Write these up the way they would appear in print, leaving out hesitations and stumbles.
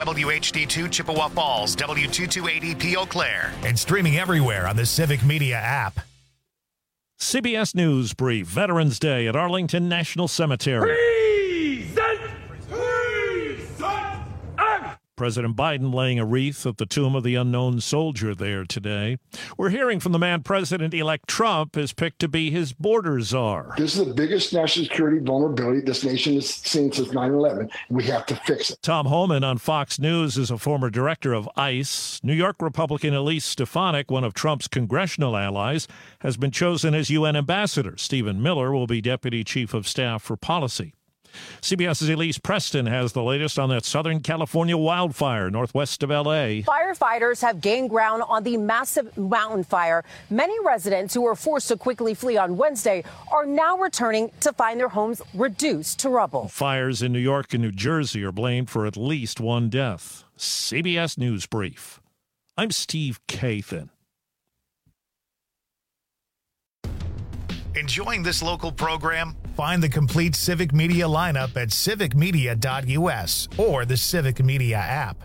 WHD2 Chippewa Falls, W228EP Eau Claire. And streaming everywhere on the Civic Media app. CBS News Brief, Veterans Day at Arlington National Cemetery. President Biden laying a wreath at the tomb of the unknown soldier there today. We're hearing from the man President-elect Trump has picked to be his border czar. This is the biggest national security vulnerability this nation has seen since 9/11. We have to fix it. Tom Homan on Fox News is a former director of ICE. New York Republican Elise Stefanik, one of Trump's congressional allies, has been chosen as UN ambassador. Stephen Miller will be deputy chief of staff for policy. CBS's Elise Preston has the latest on that Southern California wildfire northwest of L.A. Firefighters have gained ground on the massive mountain fire. Many residents who were forced to quickly flee on Wednesday are now returning to find their homes reduced to rubble. Fires in New York and New Jersey are blamed for at least one death. CBS News Brief. I'm Steve Kathan. Enjoying this local program? Find the complete Civic Media lineup at civicmedia.us or the Civic Media app.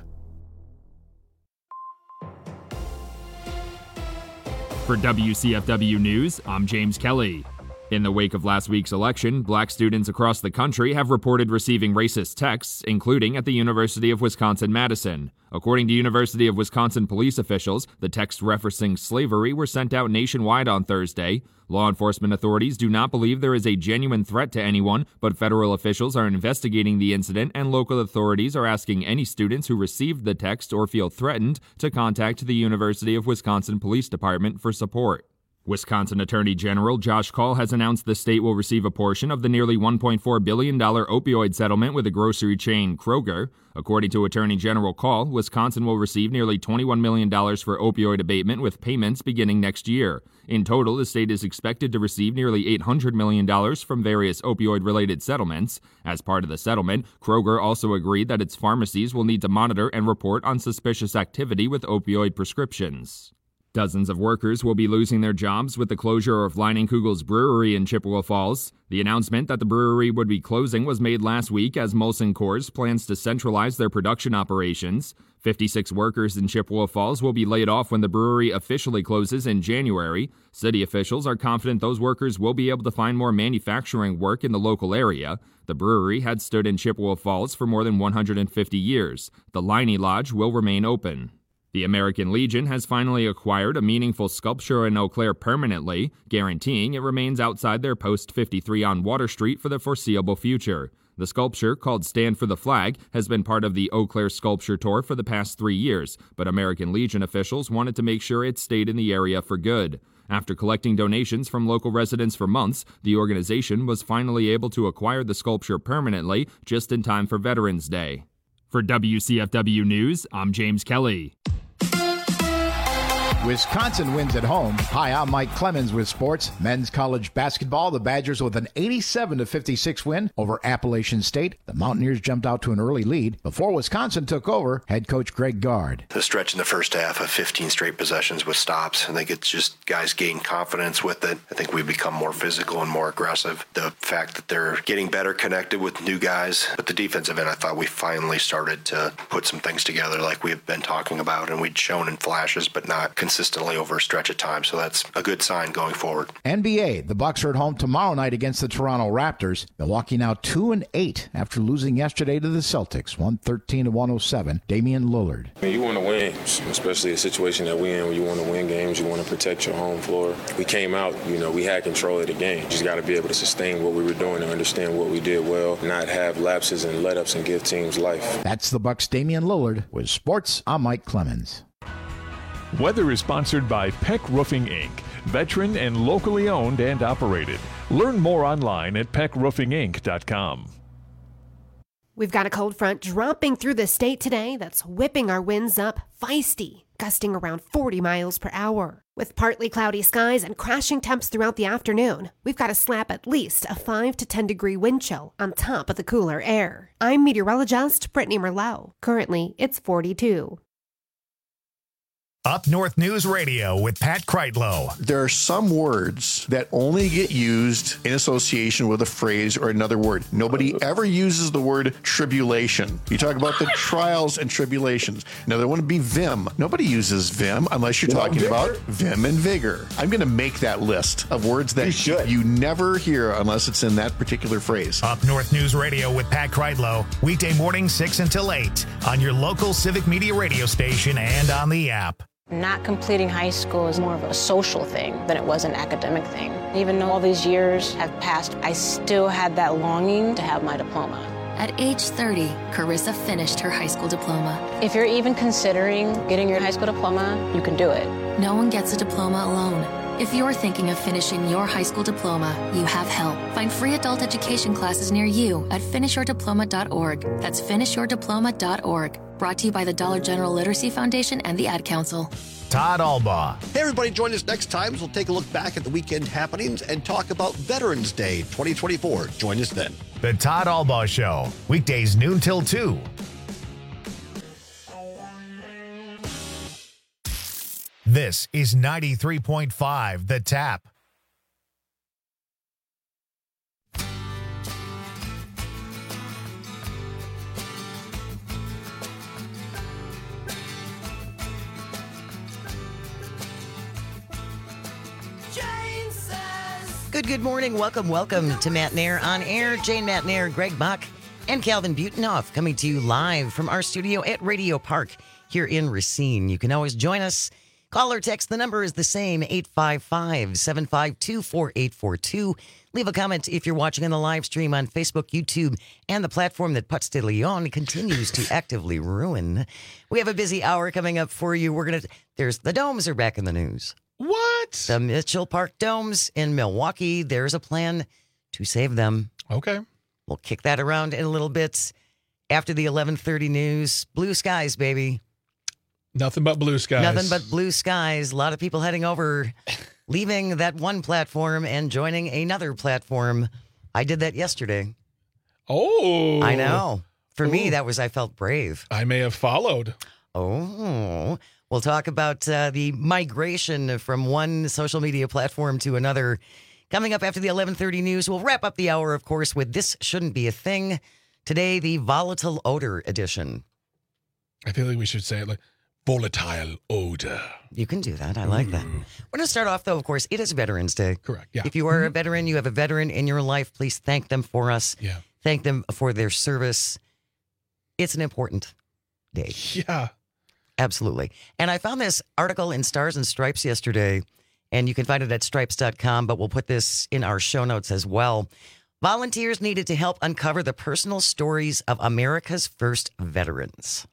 For WCFW News, I'm James Kelly. In the wake of last week's election, black students across the country have reported receiving racist texts, including at the University of Wisconsin-Madison. According to University of Wisconsin police officials, the texts referencing slavery were sent out nationwide on Thursday. Law enforcement authorities do not believe there is a genuine threat to anyone, but federal officials are investigating the incident, and local authorities are asking any students who received the text or feel threatened to contact the University of Wisconsin Police Department for support. Wisconsin Attorney General Josh Kaul has announced the state will receive a portion of the nearly $1.4 billion opioid settlement with the grocery chain Kroger. According to Attorney General Kaul, Wisconsin will receive nearly $21 million for opioid abatement with payments beginning next year. In total, the state is expected to receive nearly $800 million from various opioid-related settlements. As part of the settlement, Kroger also agreed that its pharmacies will need to monitor and report on suspicious activity with opioid prescriptions. Dozens of workers will be losing their jobs with the closure of Leinenkugel's brewery in Chippewa Falls. The announcement that the brewery would be closing was made last week as Molson Coors plans to centralize their production operations. 56 workers in Chippewa Falls will be laid off when the brewery officially closes in January. City officials are confident those workers will be able to find more manufacturing work in the local area. The brewery had stood in Chippewa Falls for more than 150 years. The Leinie Lodge will remain open. The American Legion has finally acquired a meaningful sculpture in Eau Claire permanently, guaranteeing it remains outside their post 53 on Water Street for the foreseeable future. The sculpture, called Stand for the Flag, has been part of the Eau Claire Sculpture Tour for the past 3 years, but American Legion officials wanted to make sure it stayed in the area for good. After collecting donations from local residents for months, the organization was finally able to acquire the sculpture permanently just in time for Veterans Day. For WCFW News, I'm James Kelly. Wisconsin wins at home. Hi, I'm Mike Clemens with sports. Men's college basketball, the Badgers with an 87-56 win over Appalachian State. The Mountaineers jumped out to an early lead. Before Wisconsin took over, head coach Greg Gard. The stretch in the first half of 15 straight possessions with stops. I think it's just guys gain confidence with it. I think we become more physical and more aggressive. The fact that they're getting better connected with new guys. But the defensive end, I thought we finally started to put some things together like we've been talking about, and we'd shown in flashes, but not consistently over a stretch of time, so that's a good sign going forward. NBA, the Bucks are at home tomorrow night against the Toronto Raptors. Milwaukee now 2-8 after losing yesterday to the Celtics, 113-107. Damian Lillard. You want to win, especially a situation that we're in where you want to win games, you want to protect your home floor. We came out, we had control of the game. Just got to be able to sustain what we were doing and understand what we did well, not have lapses and let-ups and give teams life. That's the Bucks' Damian Lillard. With sports, I'm Mike Clemens. Weather is sponsored by Peck Roofing, Inc., veteran and locally owned and operated. Learn more online at peckroofinginc.com. We've got a cold front dropping through the state today that's whipping our winds up feisty, gusting around 40 miles per hour. With partly cloudy skies and crashing temps throughout the afternoon, we've got to slap at least a 5 to 10 degree wind chill on top of the cooler air. I'm meteorologist Brittany Merlot. Currently, it's 42. Up North News Radio with Pat Kreitlow. There are some words that only get used in association with a phrase or another word. Nobody ever uses the word tribulation. You talk about the trials and tribulations. Another one would be vim. Nobody uses vim unless you're talking about vim and vigor. I'm going to make that list of words that you never hear unless it's in that particular phrase. Up North News Radio with Pat Kreitlow. Weekday morning 6 until 8 on your local Civic Media radio station and on the app. Not completing high school is more of a social thing than it was an academic thing. Even though all these years have passed, I still had that longing to have my diploma. At age 30, Carissa finished her high school diploma. If you're even considering getting your high school diploma, you can do it. No one gets a diploma alone. If you're thinking of finishing your high school diploma, you have help. Find free adult education classes near you at finishyourdiploma.org. That's finishyourdiploma.org. Brought to you by the Dollar General Literacy Foundation and the Ad Council. Todd Albaugh. Hey, everybody, join us next time as we'll take a look back at the weekend happenings and talk about Veterans Day 2024. Join us then. The Todd Albaugh Show, weekdays noon till 2. This is 93.5 The Tap. Good morning. Welcome to Matt Nair on Air. Jane Matt Nair, Greg Buck, and Calvin Butenhoff coming to you live from our studio at Radio Park here in Racine. You can always join us. Call or text. The number is the same, 855-752-4842. Leave a comment if you're watching on the live stream on Facebook, YouTube, and the platform that Putz de Leon continues to actively ruin. We have a busy hour coming up for you. There's the Domes are back in the news. What? The Mitchell Park Domes in Milwaukee. There's a plan to save them. Okay. We'll kick that around in a little bit after the 11:30 news. Blue skies, baby. Nothing but blue skies. Nothing but blue skies. A lot of people heading over, leaving that one platform and joining another platform. I did that yesterday. Oh. I know. For me, I felt brave. I may have followed. Oh. We'll talk about the migration from one social media platform to another. Coming up after the 11:30 news, we'll wrap up the hour, of course, with This Shouldn't Be a Thing. Today, the volatile odor edition. I feel like we should say it like volatile odor. You can do that. I like that. We're going to start off, though, of course, it is Veterans Day. Correct, yeah. If you are a veteran, you have a veteran in your life, please thank them for us. Yeah. Thank them for their service. It's an important day. Yeah. Absolutely. And I found this article in Stars and Stripes yesterday, and you can find it at stripes.com, but we'll put this in our show notes as well. Volunteers needed to help uncover the personal stories of America's first veterans.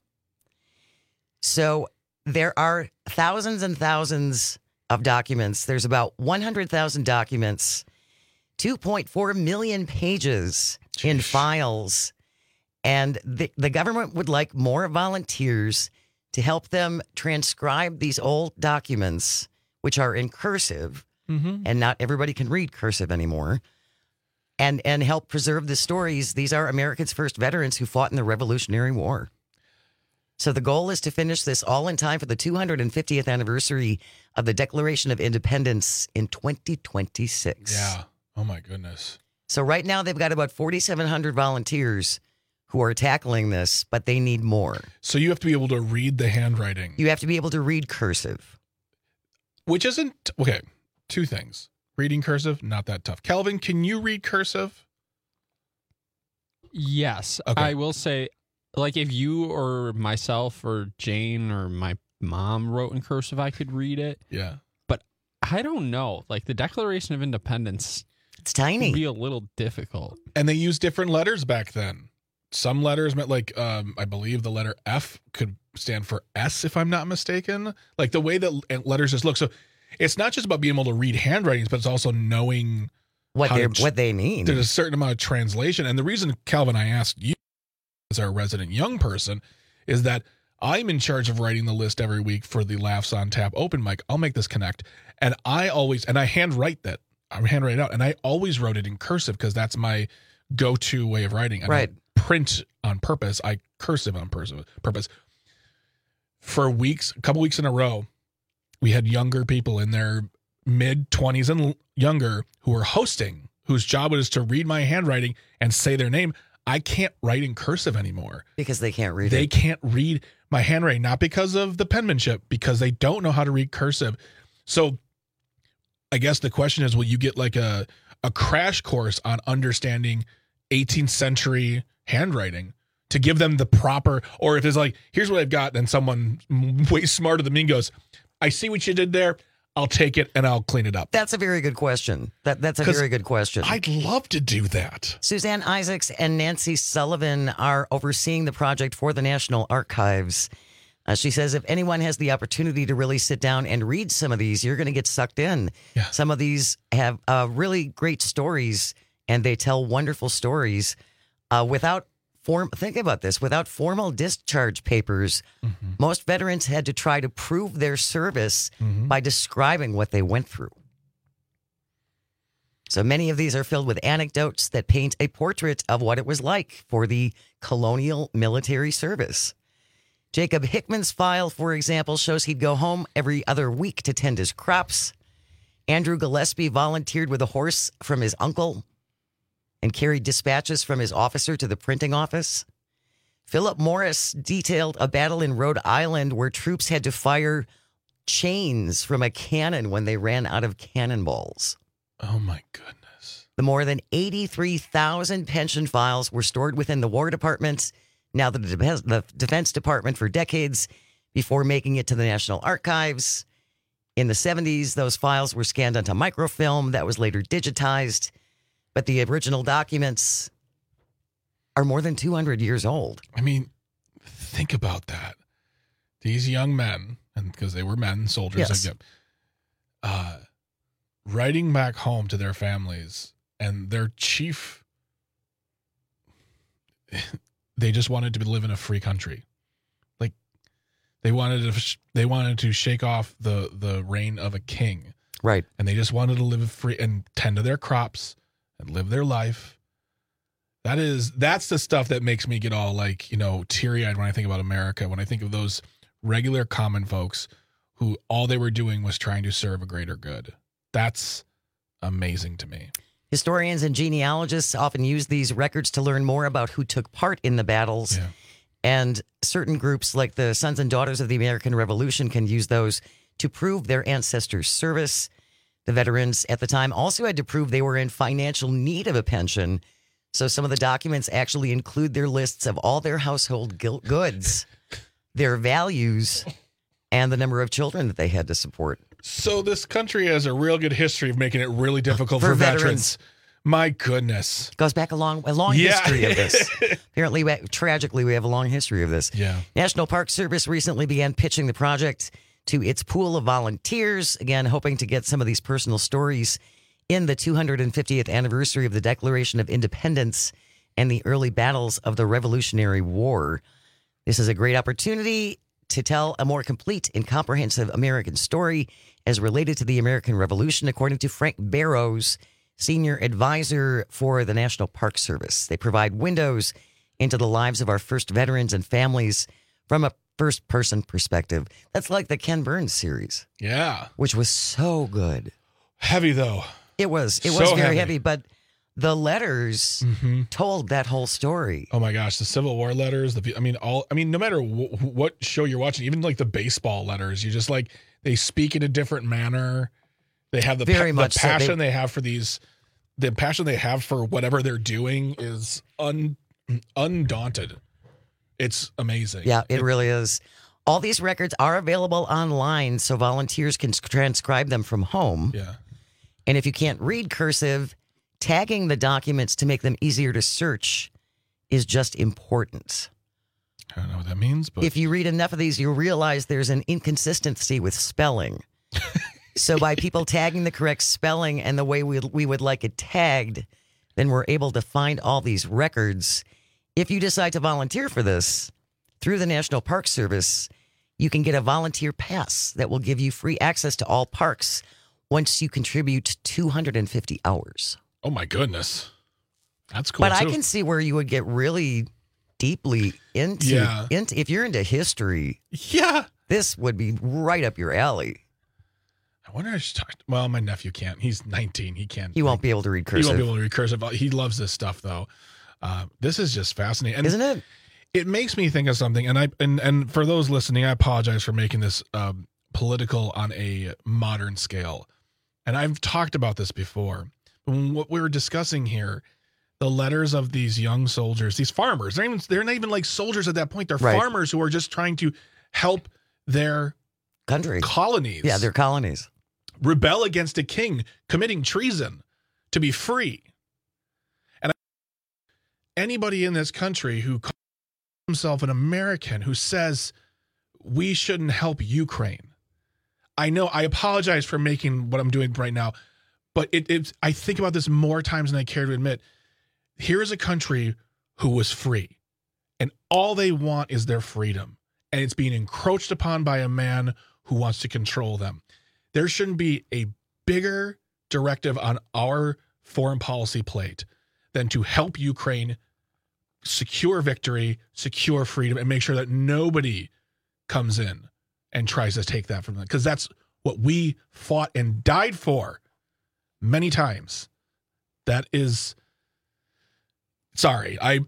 So there are thousands and thousands of documents. There's about 100,000 documents, 2.4 million pages in files, and the government would like more volunteers to help them transcribe these old documents, which are in cursive, and not everybody can read cursive anymore, and help preserve the stories. These are America's first veterans who fought in the Revolutionary War. So the goal is to finish this all in time for the 250th anniversary of the Declaration of Independence in 2026. Yeah. Oh, my goodness. So right now they've got about 4,700 volunteers who are tackling this, but they need more. So you have to be able to read the handwriting. You have to be able to read cursive. Which isn't, okay, two things. Reading cursive, not that tough. Calvin, can you read cursive? Yes. Okay. I will say, like, if you or myself or Jane or my mom wrote in cursive, I could read it. Yeah. But I don't know. Like, the Declaration of Independence, it's tiny. Would be a little difficult. And they used different letters back then. Some letters meant like, I believe the letter F could stand for S, if I'm not mistaken. Like the way that letters just look. So it's not just about being able to read handwritings, but it's also knowing what they mean. There's a certain amount of translation. And the reason, Calvin, I asked you as our resident young person is that I'm in charge of writing the list every week for the Laughs on Tap open mic. I'll make this connect. And I handwrite that. I handwrite it out. And I always wrote it in cursive because that's my go-to way of writing. Right. Print on purpose. I cursive on purpose. For weeks, a couple weeks in a row, we had younger people in their mid-20s and younger who were hosting, whose job was to read my handwriting and say their name. I can't write in cursive anymore. Because they can't read They it. can't read my handwriting, not because of the penmanship, because they don't know how to read cursive. So I guess the question is, will you get like a crash course on understanding 18th century handwriting to give them the proper, or if it's like, here's what I've got, and someone way smarter than me goes, I see what you did there. I'll take it and I'll clean it up. That's a very good question. That's a very good question. I'd love to do that. Suzanne Isaacs and Nancy Sullivan are overseeing the project for the National Archives. She says if anyone has the opportunity to really sit down and read some of these, you're going to get sucked in. Yeah. Some of these have really great stories, and they tell wonderful stories without think about this, without formal discharge papers. Mm-hmm. Most veterans had to try to prove their service by describing what they went through. So many of these are filled with anecdotes that paint a portrait of what it was like for the colonial military service. Jacob Hickman's file, for example, shows he'd go home every other week to tend his crops. Andrew Gillespie volunteered with a horse from his uncle and carried dispatches from his officer to the printing office. Philip Morris detailed a battle in Rhode Island where troops had to fire chains from a cannon when they ran out of cannonballs. Oh, my goodness. The more than 83,000 pension files were stored within the War Department, now the Defense Department, for decades before making it to the National Archives. In the 70s, those files were scanned onto microfilm that was later digitized. But the original documents are more than 200 years old. I mean, think about that. These young men, and because they were men, soldiers, Yes. Writing back home to their families, and their chief, they just wanted to live in a free country. Like they wanted to shake off the reign of a king, right? And they just wanted to live free and tend to their crops and live their life. That's the stuff that makes me get all like, teary-eyed when I think about America, when I think of those regular common folks who all they were doing was trying to serve a greater good. That's amazing to me. Historians and genealogists often use these records to learn more about who took part in the battles. Yeah. And certain groups like the Sons and Daughters of the American Revolution can use those to prove their ancestors' service. The veterans at the time also had to prove they were in financial need of a pension. So some of the documents actually include their lists of all their household goods, their values, and the number of children that they had to support. So this country has a real good history of making it really difficult for veterans. My goodness. Goes back a long history of this. Apparently, tragically, we have a long history of this. Yeah. National Park Service recently began pitching the project to its pool of volunteers, again, hoping to get some of these personal stories in the 250th anniversary of the Declaration of Independence and the early battles of the Revolutionary War. This is a great opportunity to tell a more complete and comprehensive American story as related to the American Revolution, according to Frank Barrows, senior advisor for the National Park Service. They provide windows into the lives of our first veterans and families from a first-person perspective. That's like the Ken Burns series. Yeah. Which was so good. Heavy, though. It was So very heavy, but the letters told that whole story. Oh my gosh, the Civil War letters. No matter what show you're watching, even like the baseball letters, you just like they speak in a different manner. They have the passion they have for these. The passion they have for whatever they're doing is undaunted. It's amazing. Yeah, it really is. All these records are available online, so volunteers can transcribe them from home. Yeah. And if you can't read cursive, tagging the documents to make them easier to search is just important. I don't know what that means, but if you read enough of these, you'll realize there's an inconsistency with spelling. So by people tagging the correct spelling and the way we would like it tagged, then we're able to find all these records. If you decide to volunteer for this through the National Park Service, you can get a volunteer pass that will give you free access to all parks once you contribute 250 hours. Oh my goodness. That's cool. But I can see where you would get really deeply into if you're into history. Yeah. This would be right up your alley. I wonder if well, my nephew can't. He's 19. He can't. He won't be able to read cursive. He won't be able to read cursive. He loves this stuff, though. This is just fascinating. And isn't it? It makes me think of something. And for those listening, I apologize for making this political on a modern scale. And I've talked about this before. What we were discussing here, the letters of these young soldiers, these farmers, they're not even like soldiers at that point. They're farmers who are just trying to help their country colonies. Yeah, their colonies. Rebel against a king committing treason to be free. And anybody in this country who calls himself an American, who says we shouldn't help Ukraine. I know, I apologize for making what I'm doing right now, but I think about this more times than I care to admit. Here is a country who was free, and all they want is their freedom, and it's being encroached upon by a man who wants to control them. There shouldn't be a bigger directive on our foreign policy plate than to help Ukraine secure victory, secure freedom, and make sure that nobody comes in and tries to take that from them. Because that's what we fought and died for many times. That is... Sorry, I'm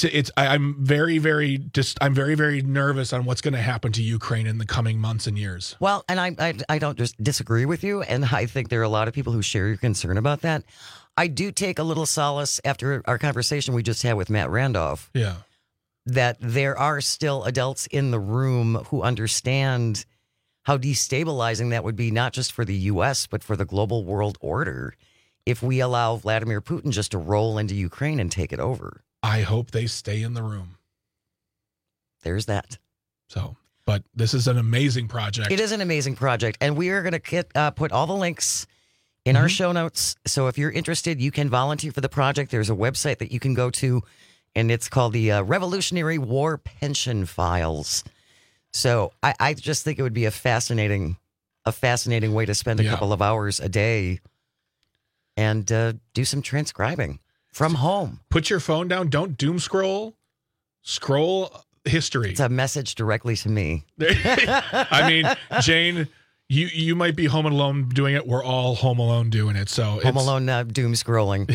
very, very nervous on what's going to happen to Ukraine in the coming months and years. Well, and I don't just disagree with you, and I think there are a lot of people who share your concern about that. I do take a little solace after our conversation we just had with Matt Randolph. Yeah, that there are still adults in the room who understand how destabilizing that would be, not just for the U.S., but for the global world order, if we allow Vladimir Putin just to roll into Ukraine and take it over. I hope they stay in the room. There's that. So, but this is an amazing project. It is an amazing project, and we are going to put all the links in our show notes. So if you're interested, you can volunteer for the project. There's a website that you can go to, and it's called the Revolutionary War Pension Files. So I just think it would be a fascinating way to spend a couple of hours a day and do some transcribing from home. Put your phone down. Don't doom scroll. Scroll history. It's a message directly to me. I mean, Jane, you might be home alone doing it. We're all home alone doing it. So Home Alone doom scrolling.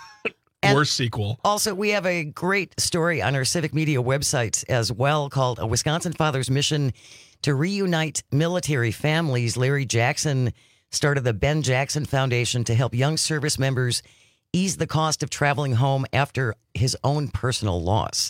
Worst sequel. Also, we have a great story on our Civic Media website as well called A Wisconsin Father's Mission to Reunite Military Families. Larry Jackson started the Ben Jackson Foundation to help young service members ease the cost of traveling home after his own personal loss.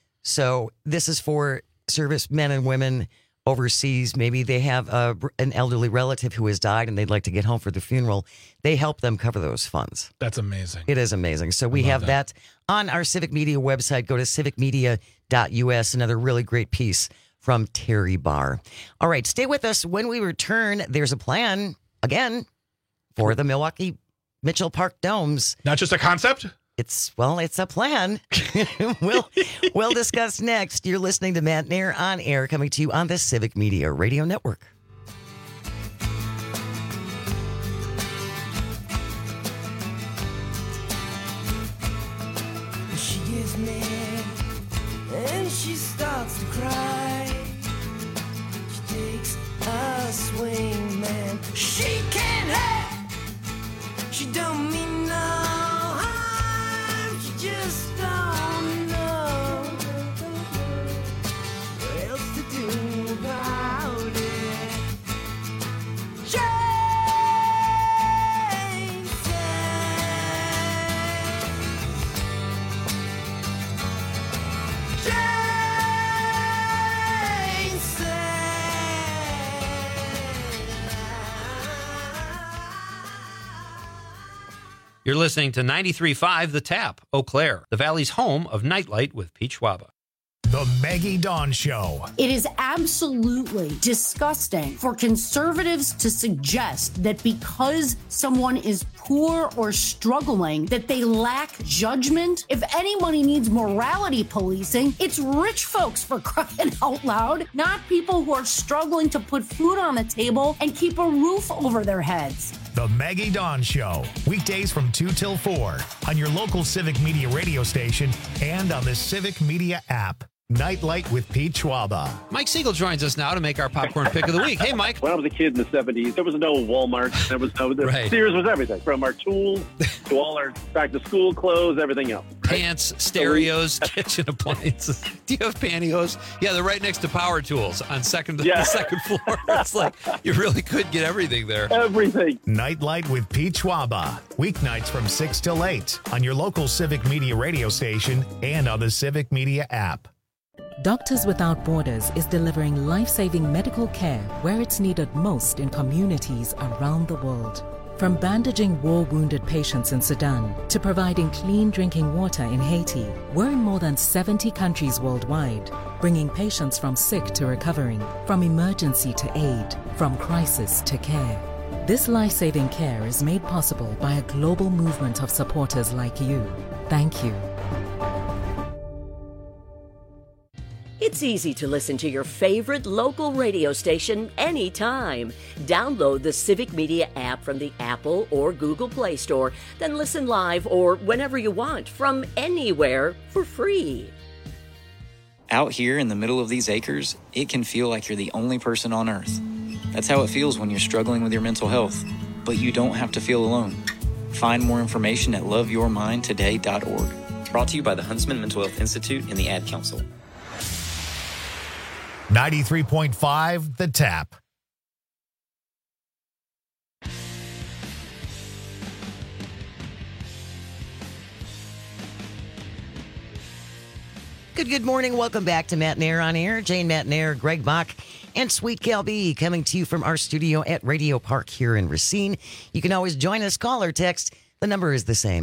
So this is for service men and women overseas. Maybe they have an elderly relative who has died and they'd like to get home for the funeral. They help them cover those funds. That's amazing. It is amazing. So we have that on our Civic Media website. Go to civicmedia.us. Another really great piece from Terry Barr. All right, stay with us. When we return, there's a plan again for the Milwaukee Mitchell Park Domes. Not just a concept? It's a plan. We'll discuss next. You're listening to Matt Nair on Air, coming to you on the Civic Media Radio Network. She gets mad and she starts to cry. She takes a swing, man. She can't have. She don't mean no harm. She just don't know what else to do about it. Jane You're listening to 93.5 The Tap, Eau Claire, the Valley's home of Nightlight with Pete Schwaba. The Maggie Dawn Show. It is absolutely disgusting for conservatives to suggest that because someone is poor or struggling, that they lack judgment. If anybody needs morality policing, it's rich folks, for crying out loud, not people who are struggling to put food on the table and keep a roof over their heads. The Maggie Dawn Show. Weekdays from 2 till 4 on your local Civic Media radio station and on the Civic Media app. Nightlight with Pete Schwaba. Mike Siegel joins us now to make our popcorn pick of the week. Hey, Mike. When I was a kid in the 70s, there was no Walmart. There was no Right. Sears was everything, from our tools to all our back-to-school clothes, everything else. Pants, stereos, kitchen appliances. Do you have pantyhose? Yeah, they're right next to power tools on the second floor. It's like you really could get everything there. Everything. Nightlight with Pete Schwaba. Weeknights from 6 till 8 on your local Civic Media radio station and on the Civic Media app. Doctors Without Borders is delivering life-saving medical care where it's needed most in communities around the world. From bandaging war-wounded patients in Sudan to providing clean drinking water in Haiti, we're in more than 70 countries worldwide, bringing patients from sick to recovering, from emergency to aid, from crisis to care. This life-saving care is made possible by a global movement of supporters like you. Thank you. It's easy to listen to your favorite local radio station anytime. Download the Civic Media app from the Apple or Google Play Store, then listen live or whenever you want from anywhere for free. Out here in the middle of these acres, it can feel like you're the only person on Earth. That's how it feels when you're struggling with your mental health. But you don't have to feel alone. Find more information at loveyourmindtoday.org. Brought to you by the Huntsman Mental Health Institute and the Ad Council. 93.5 The Tap. Good morning. Welcome back to Matt Nair on Air. Jane Matt Nair, Greg Bach, and Sweet Cal B coming to you from our studio at Radio Park here in Racine. You can always join us, call or text. The number is the same,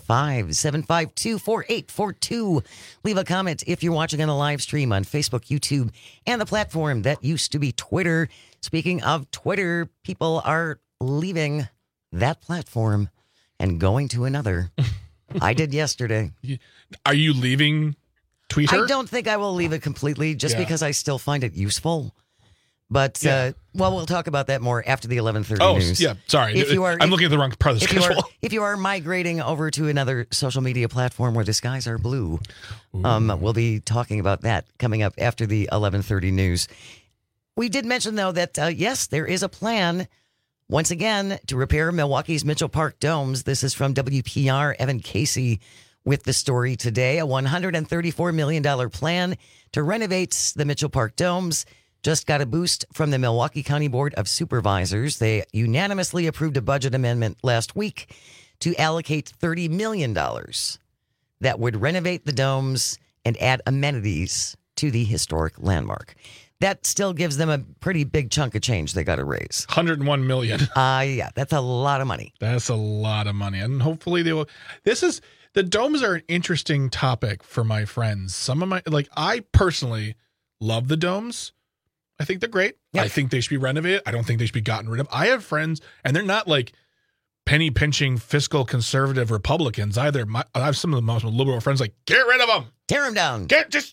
855-752-4842. Leave a comment if you're watching on the live stream on Facebook, YouTube, and the platform that used to be Twitter. Speaking of Twitter, people are leaving that platform and going to another. I did yesterday. Are you leaving Twitter? I don't think I will leave it completely just because I still find it useful. But, we'll talk about that more after the 11:30 news. Yeah, sorry. I'm looking at the wrong part of the schedule. If you are migrating over to another social media platform where the skies are blue, we'll be talking about that coming up after the 11:30 news. We did mention, though, that, yes, there is a plan, once again, to repair Milwaukee's Mitchell Park domes. This is from WPR. Evan Casey with the story today. A $134 million plan to renovate the Mitchell Park domes just got a boost from the Milwaukee County Board of Supervisors. They unanimously approved a budget amendment last week to allocate $30 million that would renovate the domes and add amenities to the historic landmark. That still gives them a pretty big chunk of change they got to raise. $101 million. Yeah, that's a lot of money. That's a lot of money. And hopefully they will. The domes are an interesting topic for my friends. I personally love the domes. I think they're great. Yep. I think they should be renovated. I don't think they should be gotten rid of. I have friends, and they're not like penny pinching fiscal conservative Republicans either. I have some of the most liberal friends like, get rid of them. Tear them down.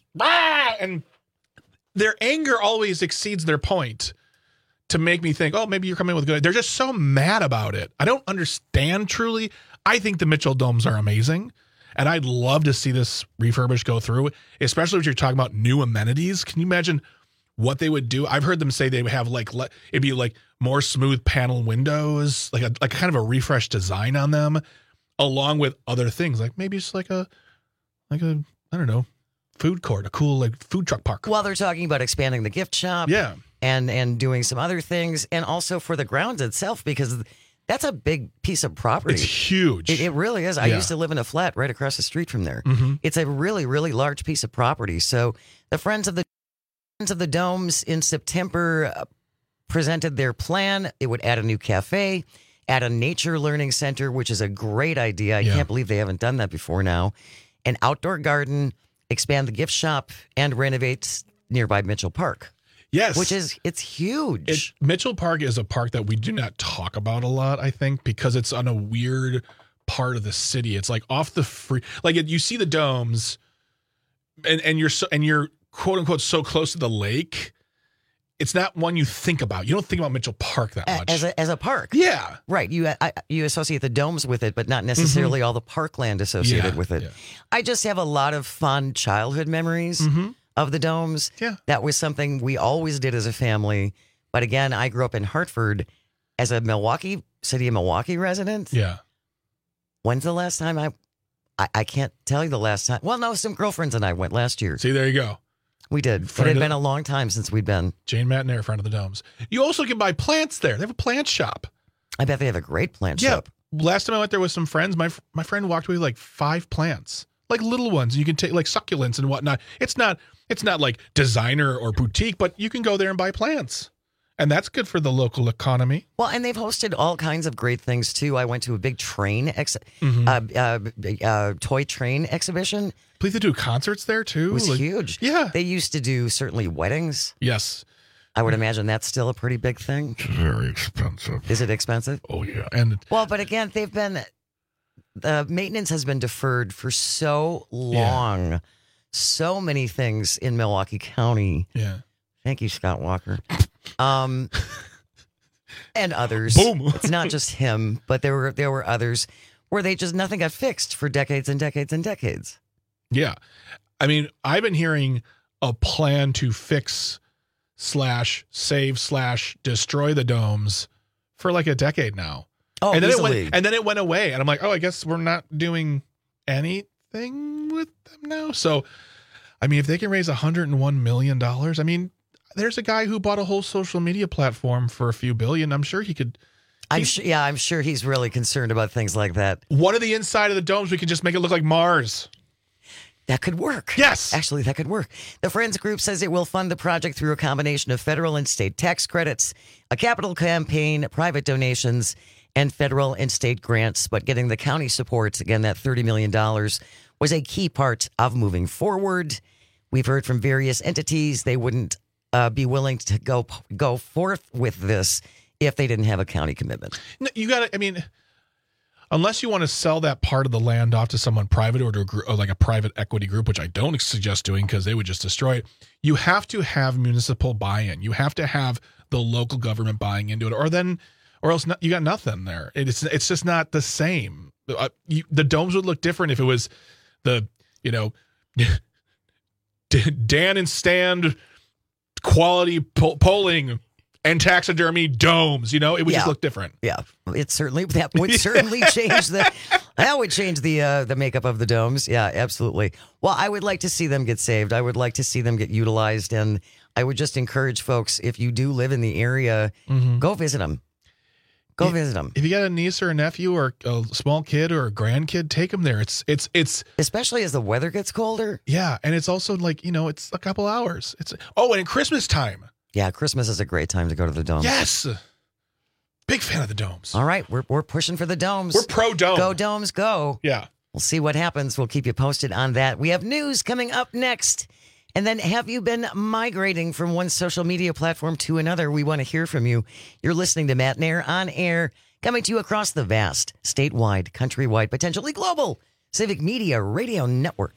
And their anger always exceeds their point to make me think, oh, maybe you're coming with good. They're just so mad about it. I don't understand truly. I think the Mitchell domes are amazing, and I'd love to see this refurbished go through, especially if you're talking about new amenities. Can you imagine what they would do? I've heard them say they would have it'd be like more smooth panel windows, like a kind of a refreshed design on them, along with other things, like maybe just like a I don't know, food court, a cool like food truck park. Well, they're talking about expanding the gift shop, and doing some other things, and also for the grounds itself, because that's a big piece of property. It's huge. It really is. I used to live in a flat right across the street from there. Mm-hmm. It's a really, really large piece of property. So the Friends of the Domes in September presented their plan. It would add a new cafe, add a nature learning center, which is a great idea. I can't believe they haven't done that before now. An outdoor garden, expand the gift shop, and renovate nearby Mitchell Park. Yes. It's huge. Mitchell Park is a park that we do not talk about a lot, I think, because it's on a weird part of the city. It's like off the free, like you see the domes and you're quote unquote so close to the lake. It's not one you think about. You don't think about Mitchell Park that much. As a park. Yeah. Right. You associate the domes with it, but not necessarily all the parkland associated with it. Yeah. I just have a lot of fond childhood memories of the domes. Yeah. That was something we always did as a family. But again, I grew up in Hartford as a city of Milwaukee resident. Yeah. When's the last time I can't tell you the last time. Well, no, some girlfriends and I went last year. See, there you go. We did. It had been a long time since we'd been. Jane Matnair, front of the domes. You also can buy plants there. They have a plant shop. I bet they have a great plant shop. Last time I went there with some friends, my friend walked away with like 5 plants, like little ones. You can take like succulents and whatnot. It's not like designer or boutique, but you can go there and buy plants. And that's good for the local economy. Well, and they've hosted all kinds of great things, too. I went to a big train, toy train exhibition. I believe they do concerts there, too. It was huge. Yeah. They used to do, certainly, weddings. Yes. I would imagine that's still a pretty big thing. It's very expensive. Is it expensive? Oh, yeah. Well, but again, the maintenance has been deferred for so long. Yeah. So many things in Milwaukee County. Yeah. Thank you, Scott Walker. And others. Boom. It's not just him, but there were others where nothing got fixed for decades and decades and decades. Yeah. I mean, I've been hearing a plan to fix /save/ destroy the domes for like a decade now. Oh, and then easily. it went away. And I'm like, I guess we're not doing anything with them now. So, I mean, if they can raise $101 million, I mean, there's a guy who bought a whole social media platform for a few billion. I'm sure he could. I'm sure he's really concerned about things like that. One of the inside of the domes, we could just make it look like Mars. That could work. Yes. Actually, that could work. The Friends Group says it will fund the project through a combination of federal and state tax credits, a capital campaign, private donations, and federal and state grants. But getting the county support, again, that $30 million, was a key part of moving forward. We've heard from various entities they wouldn't be willing to go forth with this if they didn't have a county commitment. No, you got to, I mean, unless you want to sell that part of the land off to someone private or like a private equity group, which I don't suggest doing because they would just destroy it, you have to have municipal buy-in. You have to have the local government buying into it, or else you got nothing there. It's just not the same. The domes would look different if it was Dan and Stan quality polling and taxidermy domes. It would just look different. Yeah, that would certainly change the makeup of the domes. Yeah, absolutely. Well, I would like to see them get saved. I would like to see them get utilized, and I would just encourage folks, if you do live in the area, go visit them. Go visit them. If you got a niece or a nephew or a small kid or a grandkid, take them there. It's especially as the weather gets colder. Yeah, and it's also like, it's a couple hours. And at Christmas time. Yeah, Christmas is a great time to go to the dome. Yes. Big fan of the domes. All right, we're pushing for the domes. We're pro dome. Go domes, go. Yeah. We'll see what happens. We'll keep you posted on that. We have news coming up next. And then, have you been migrating from one social media platform to another? We want to hear from you. You're listening to Matt Nair on air, coming to you across the vast, statewide, countrywide, potentially global Civic Media Radio Network.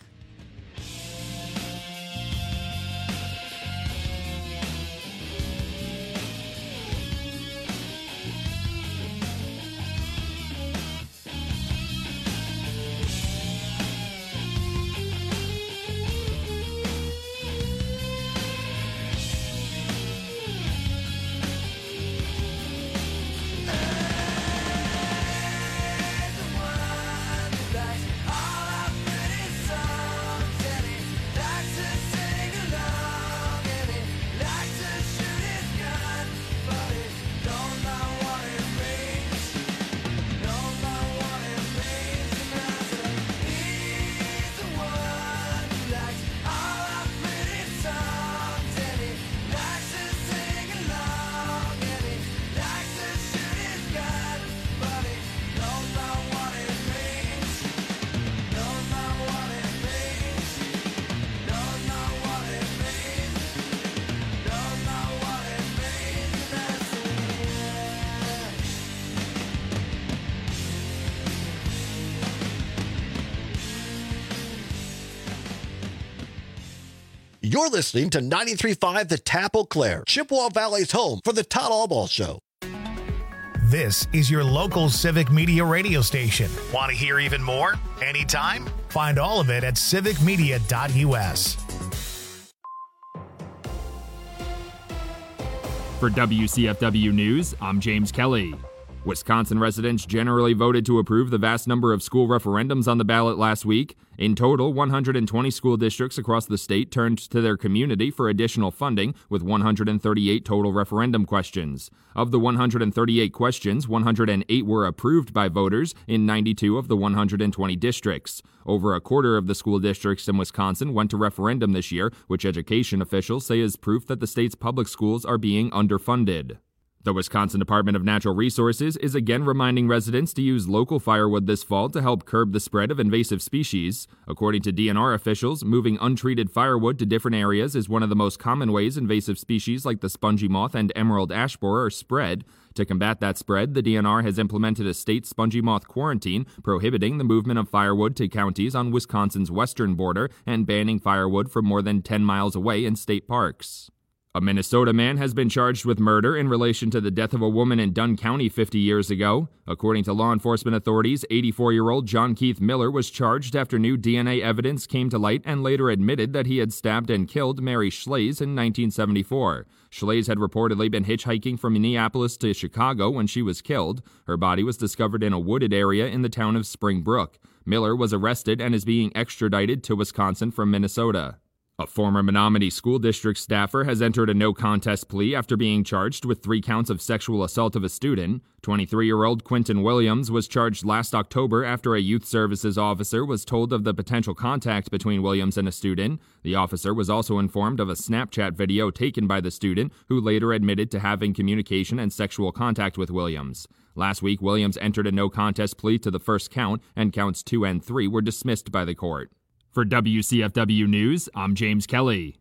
You're listening to 93.5 The Tap Eau Claire, Chippewa Valley's home for the Todd Allball Show. This is your local Civic Media radio station. Want to hear even more? Anytime? Find all of it at civicmedia.us. For WCFW News, I'm James Kelly. Wisconsin residents generally voted to approve the vast number of school referendums on the ballot last week. In total, 120 school districts across the state turned to their community for additional funding, with 138 total referendum questions. Of the 138 questions, 108 were approved by voters in 92 of the 120 districts. Over a quarter of the school districts in Wisconsin went to referendum this year, which education officials say is proof that the state's public schools are being underfunded. The Wisconsin Department of Natural Resources is again reminding residents to use local firewood this fall to help curb the spread of invasive species. According to DNR officials, moving untreated firewood to different areas is one of the most common ways invasive species like the spongy moth and emerald ash borer are spread. To combat that spread, the DNR has implemented a state spongy moth quarantine, prohibiting the movement of firewood to counties on Wisconsin's western border and banning firewood from more than 10 miles away in state parks. A Minnesota man has been charged with murder in relation to the death of a woman in Dunn County 50 years ago. According to law enforcement authorities, 84-year-old John Keith Miller was charged after new DNA evidence came to light and later admitted that he had stabbed and killed Mary Schlaze in 1974. Schlaze had reportedly been hitchhiking from Minneapolis to Chicago when she was killed. Her body was discovered in a wooded area in the town of Spring Brook. Miller was arrested and is being extradited to Wisconsin from Minnesota. A former Menominee School District staffer has entered a no-contest plea after being charged with 3 counts of sexual assault of a student. 23-year-old Quinton Williams was charged last October after a youth services officer was told of the potential contact between Williams and a student. The officer was also informed of a Snapchat video taken by the student, who later admitted to having communication and sexual contact with Williams. Last week, Williams entered a no-contest plea to the first count, and counts 2 and 3 were dismissed by the court. For WCFW News, I'm James Kelly.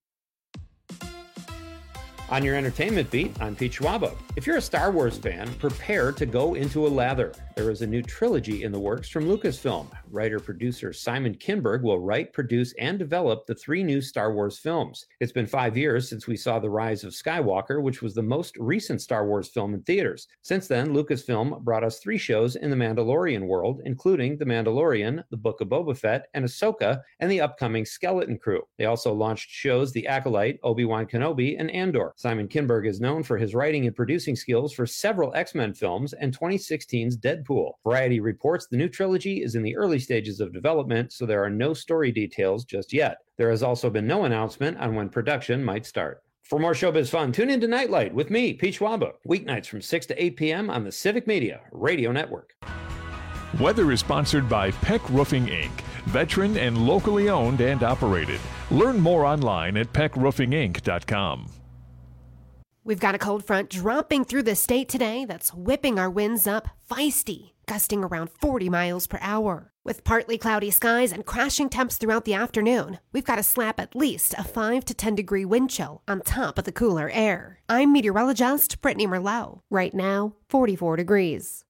On your entertainment beat, I'm Pete Schwaba. If you're a Star Wars fan, prepare to go into a lather. There is a new trilogy in the works from Lucasfilm. Writer-producer Simon Kinberg will write, produce, and develop the 3 new Star Wars films. It's been 5 years since we saw The Rise of Skywalker, which was the most recent Star Wars film in theaters. Since then, Lucasfilm brought us 3 shows in the Mandalorian world, including The Mandalorian, The Book of Boba Fett, and Ahsoka, and the upcoming Skeleton Crew. They also launched shows The Acolyte, Obi-Wan Kenobi, and Andor. Simon Kinberg is known for his writing and producing skills for several X-Men films and 2016's Deadpool. Variety reports the new trilogy is in the early stages of development, so there are no story details just yet. There has also been no announcement on when production might start. For more showbiz fun, tune into Nightlight with me, Pete Schwaba, weeknights from 6 to 8 p.m. on the Civic Media Radio Network. Weather is sponsored by Peck Roofing, Inc., veteran and locally owned and operated. Learn more online at peckroofinginc.com. We've got a cold front dropping through the state today that's whipping our winds up feisty, gusting around 40 miles per hour. With partly cloudy skies and crashing temps throughout the afternoon, we've got to slap at least a 5 to 10 degree wind chill on top of the cooler air. I'm meteorologist Brittany Merlot. Right now, 44 degrees.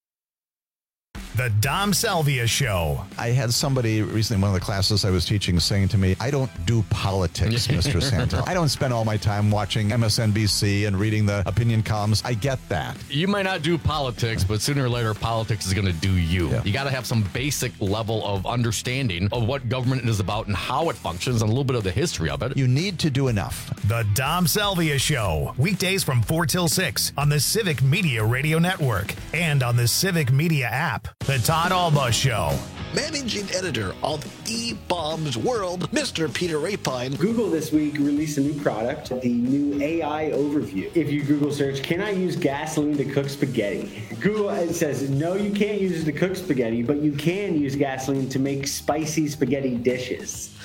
The Dom Salvia Show. I had somebody recently in one of the classes I was teaching saying to me, I don't do politics, Mr. Santa. I don't spend all my time watching MSNBC and reading the opinion columns. I get that. You might not do politics, but sooner or later, politics is going to do you. Yeah. You got to have some basic level of understanding of what government is about and how it functions and a little bit of the history of it. You need to do enough. The Dom Salvia Show. Weekdays from 4 till 6 on the Civic Media Radio Network and on the Civic Media app. The Todd Alba Show. Managing editor of eBaum's World, Mr. Peter Rapine. Google this week released a new product, the new AI overview. If you Google search, can I use gasoline to cook spaghetti? Google it says, no, you can't use it to cook spaghetti, but you can use gasoline to make spicy spaghetti dishes.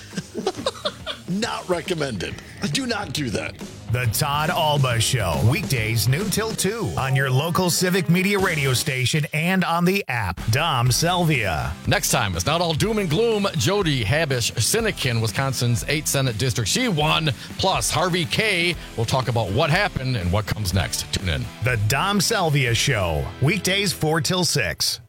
Not recommended. Do not do that. The Todd Alba Show. Weekdays noon till 2 on your local Civic Media radio station and on the app. Dom Salvia. Next time, it's not all doom and gloom. Jody Habish-Sinekin, Wisconsin's 8th Senate District. She won. Plus, Harvey K. will talk about what happened and what comes next. Tune in. The Dom Salvia Show. Weekdays 4 till 6.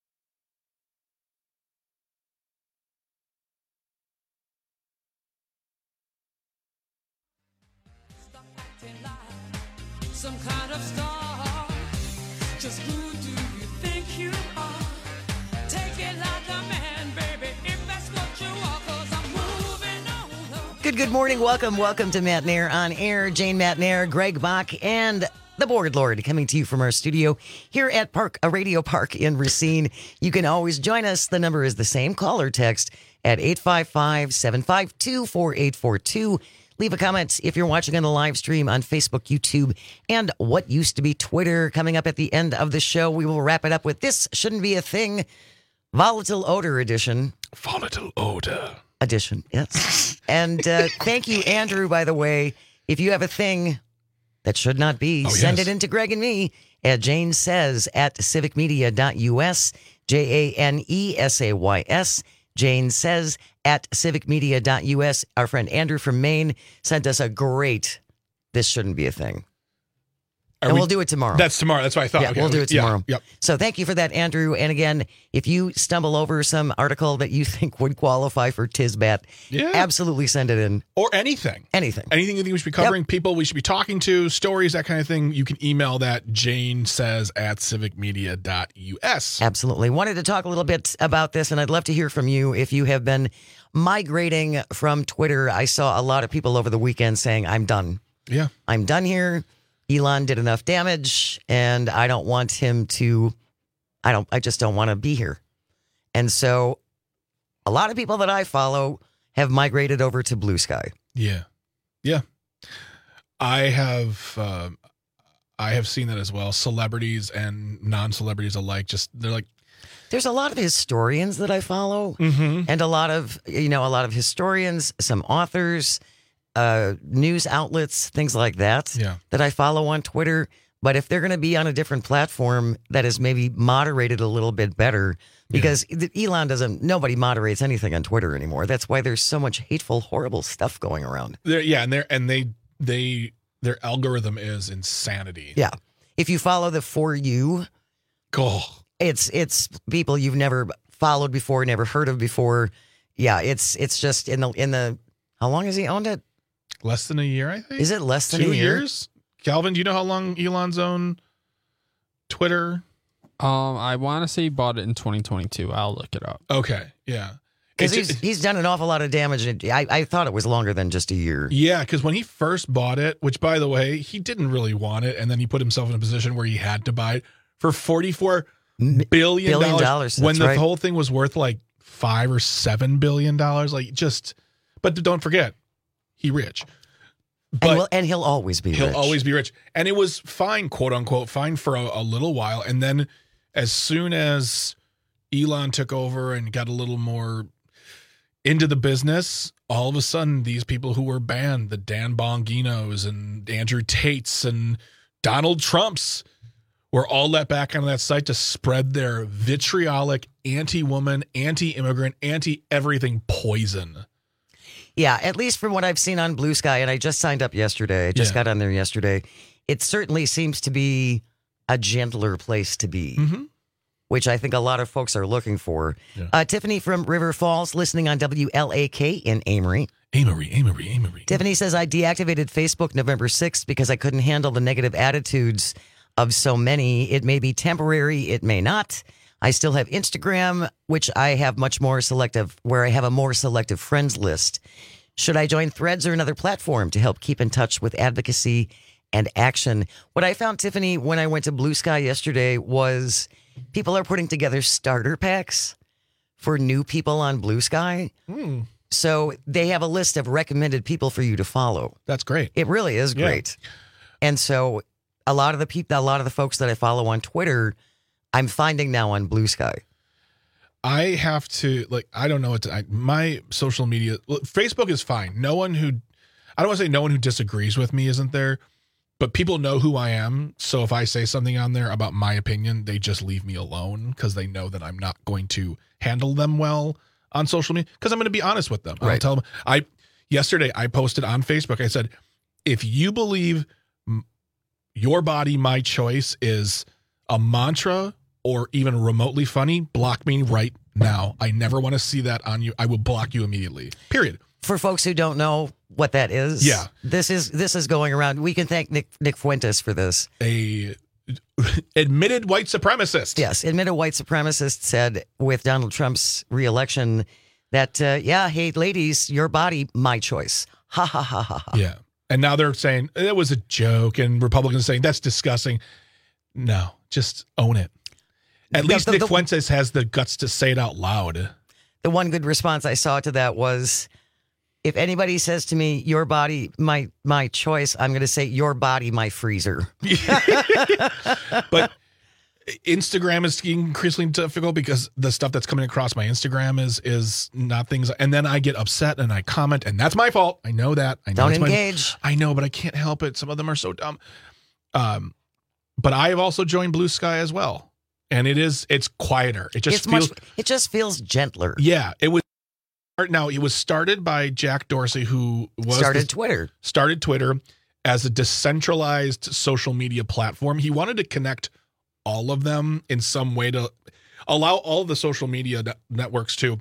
Some kind of star. Just who do you think you are? Take it like a man, baby, if that's what you are, 'cause I'm moving on. Good morning. Welcome to Matt Nair on Air. Jane Matt Nair, Greg Bach, and the Board Lord coming to you from our studio here at Radio Park in Racine. You can always join us. The number is the same. Call or text at 855-752-4842. Leave a comment if you're watching on the live stream on Facebook, YouTube, and what used to be Twitter. Coming up at the end of the show, we will wrap it up with This Shouldn't Be a Thing, Volatile Odor Edition. Volatile Odor Edition, yes. And thank you, Andrew, by the way. If you have a thing that should not be, send it in to Greg and me at janesays@civicmedia.us, JANESAYS. Jane says at civicmedia.us. Our friend Andrew from Maine sent us a great This Shouldn't Be a Thing. We'll do it tomorrow. That's tomorrow. That's what I thought. Yeah, Okay. we'll do it tomorrow. Yep. So thank you for that, Andrew. And again, if you stumble over some article that you think would qualify for Tisbat, absolutely send it in. Or anything. Anything. Anything you think we should be covering, people we should be talking to, stories, that kind of thing, you can email that janesays@civicmedia.us. Absolutely. Wanted to talk a little bit about this, and I'd love to hear from you if you have been migrating from Twitter. I saw a lot of people over the weekend saying, I'm done. Yeah. I'm done here. Elon did enough damage, and I don't want him to, I just don't want to be here. And so a lot of people that I follow have migrated over to Blue Sky. Yeah. Yeah. I have seen that as well. Celebrities and non-celebrities alike, they're like, there's a lot of historians that I follow, and a lot of historians, some authors, news outlets, things like that, that I follow on Twitter. But if they're going to be on a different platform that is maybe moderated a little bit better, because Elon nobody moderates anything on Twitter anymore. That's why there's so much hateful, horrible stuff going around. Their algorithm is insanity. Yeah. If you follow the For You, it's people you've never followed before, never heard of before. Yeah, it's just in the how long has he owned it? Less than a year, I think. Is it less than 2 a year? years? Calvin, do you know how long Elon's owned Twitter? I want to say he bought it in 2022. I'll look it up. Okay, yeah. Because he's done an awful lot of damage. And I thought it was longer than just a year. Yeah, because when he first bought it, which, by the way, he didn't really want it, and then he put himself in a position where he had to buy it for $44 billion. When the whole thing was worth like $5 or $7 billion. But don't forget, he rich. But and he'll always be rich. He'll always be rich. And it was fine, quote unquote, fine for a little while. And then as soon as Elon took over and got a little more into the business, all of a sudden these people who were banned, the Dan Bonginos and Andrew Tates and Donald Trumps, were all let back onto that site to spread their vitriolic anti-woman, anti-immigrant, anti-everything poison. Yeah, at least from what I've seen on Blue Sky, and I just signed up yesterday. I just got on there yesterday. It certainly seems to be a gentler place to be, which I think a lot of folks are looking for. Yeah. Tiffany from River Falls, listening on WLAK in Amory. Amory. Tiffany says, I deactivated Facebook November 6th because I couldn't handle the negative attitudes of so many. It may be temporary, it may not. I still have Instagram, which I have where I have a more selective friends list. Should I join Threads or another platform to help keep in touch with advocacy and action? What I found, Tiffany, when I went to Blue Sky yesterday was people are putting together starter packs for new people on Blue Sky. So they have a list of recommended people for you to follow. That's great. It really is great. And so a lot of the folks that I follow on Twitter, I'm finding now on Blue Sky. I have to, I don't know what to, my social media, Facebook is fine. I don't want to say no one who disagrees with me isn't there, but people know who I am. So if I say something on there about my opinion, they just leave me alone because they know that I'm not going to handle them well on social media because I'm going to be honest with them. I'll tell them. Yesterday I posted on Facebook, I said, if you believe your body, my choice is a mantra or even remotely funny, block me right now. I never want to see that on you. I will block you immediately. Period. For folks who don't know what that is, this is going around. We can thank Nick Fuentes for this. A admitted white supremacist. Yes, admitted white supremacist said with Donald Trump's reelection that, hey, ladies, your body, my choice. Ha, ha, ha, ha, ha. Yeah. And now they're saying it was a joke, and Republicans saying that's disgusting. No, just own it. At least Nick Fuentes has the guts to say it out loud. The one good response I saw to that was, if anybody says to me, your body, my choice, I'm going to say, your body, my freezer. But Instagram is increasingly difficult because the stuff that's coming across my Instagram is not things. And then I get upset and I comment, and that's my fault. I know that. I know Don't engage. I know, but I can't help it. Some of them are so dumb. But I have also joined Blue Sky as well. And it's quieter. It just feels gentler. Yeah. It was started by Jack Dorsey, who started Twitter as a decentralized social media platform. He wanted to connect all of them in some way to allow all the social media networks to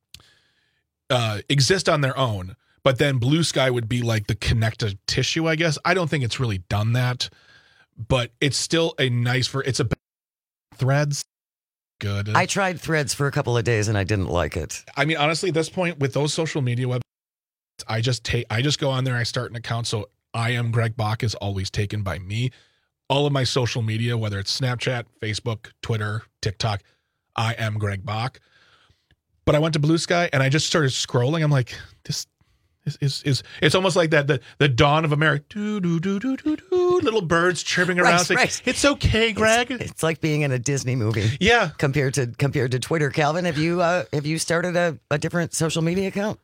exist on their own. But then Blue Sky would be like the connective tissue, I guess. I don't think it's really done that, but it's still it's a Threads. Good. I tried Threads for a couple of days and I didn't like it. I mean, honestly, at this point with those social media websites, I just go on there. I start an account. So I am Greg Bach is always taken by me. All of my social media, whether it's Snapchat, Facebook, Twitter, TikTok, I am Greg Bach. But I went to Blue Sky and I just started scrolling. I'm like, this is it's almost like that the dawn of America. Do do do do do do. Little birds chirping around. Right. It's okay, Greg. It's like being in a Disney movie. Yeah. Compared to Twitter. Calvin, have you started a different social media account?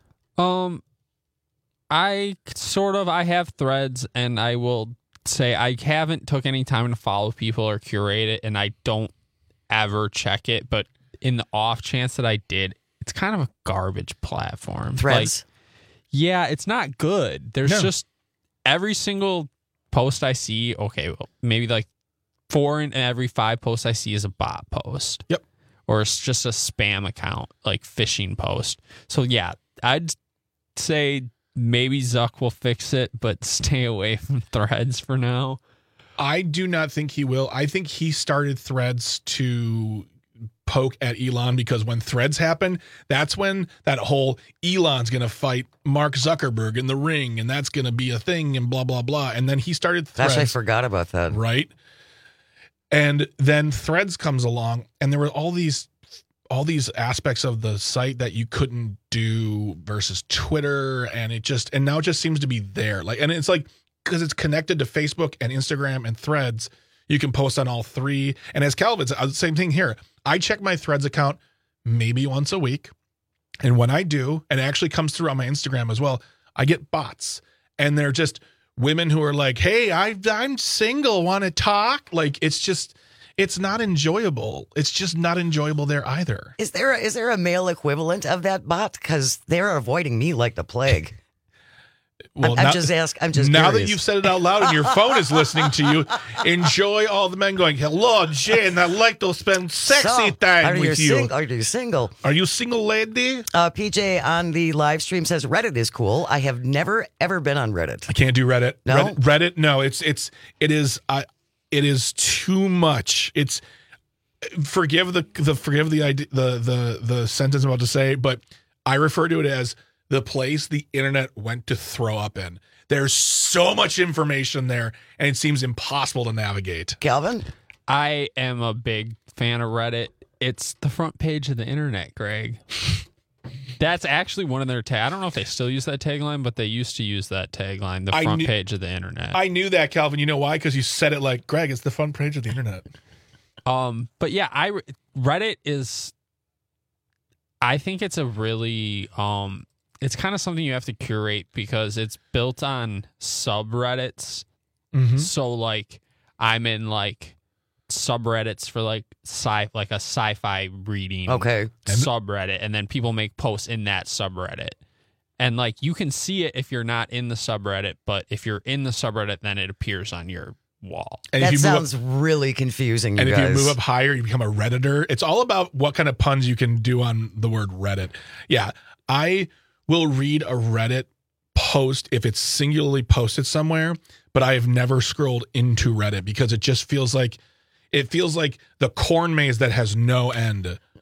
I have Threads, and I will say I haven't took any time to follow people or curate it, and I don't ever check it. But in the off chance that I did, it's kind of a garbage platform. Threads. Yeah, it's not good. There's just every single post I see. Okay, well, maybe like 4 in every 5 posts I see is a bot post. Yep. Or it's just a spam account, like phishing post. So yeah, I'd say maybe Zuck will fix it, but stay away from Threads for now. I do not think he will. I think he started Threads to poke at Elon, because when Threads happened, that's when that whole Elon's going to fight Mark Zuckerberg in the ring, and that's going to be a thing, and blah, blah, blah. And then he started Threads. Gosh, I forgot about that. Right? And then Threads comes along, and there were all these aspects of the site that you couldn't do versus Twitter, and now it just seems to be there. Like, and it's like, because it's connected to Facebook and Instagram and Threads, you can post on all 3. And as Calvin said, same thing here. I check my Threads account maybe once a week. And when I do, and it actually comes through on my Instagram as well, I get bots. And they're just women who are like, hey, I'm single, want to talk? Like, it's not enjoyable. It's just not enjoyable there either. Is there a male equivalent of that bot? Because they're avoiding me like the plague. Well, I'm just now curious. that you've said it out loud and your phone is listening to you, enjoy all the men going, hello, Jen, I'd like to spend sexy time with you. Are you single? Are you single, lady? PJ on the live stream says Reddit is cool. I have never, ever been on Reddit. I can't do Reddit. No? Reddit, no. It is too much. It's forgive the idea, the sentence I'm about to say, but I refer to it as the place the internet went to throw up in. There's so much information there, and it seems impossible to navigate. Calvin? I am a big fan of Reddit. It's the front page of the internet, Greg. That's actually one of their I don't know if they still use that tagline, but they used to use that tagline, the front page of the internet. I knew that, Calvin. You know why? Because you said it like, Greg, it's the front page of the internet. But yeah, Reddit is, I think it's a really, it's kind of something you have to curate because it's built on subreddits. Mm-hmm. So like I'm in like subreddits for like a sci-fi reading subreddit, and then people make posts in that subreddit. And like you can see it if you're not in the subreddit, but if you're in the subreddit, then it appears on your wall. And that sounds really confusing. And if you move up higher, you become a Redditor. It's all about what kind of puns you can do on the word Reddit. Yeah, I will read a Reddit post if it's singularly posted somewhere, but I have never scrolled into Reddit because it just feels like the corn maze that has no end.